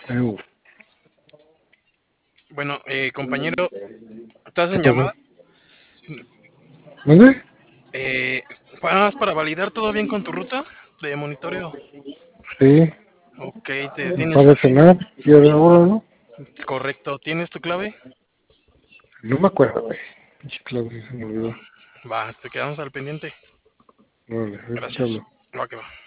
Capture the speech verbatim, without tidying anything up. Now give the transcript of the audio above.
Eu, Bueno, eh, compañero, ¿estás ¿qué en pasó? llamada? ¿Dónde? Eh, ¿Vas para validar todo bien con tu ruta de monitoreo? Sí, Ok, te tienes para cenar, y ahora no. correcto. ¿Tienes tu clave? No me acuerdo, güey. Pinche Claudio, se me olvidó. Va, te quedamos al pendiente. Órale, ahorita te Gracias. hablo. Va que va.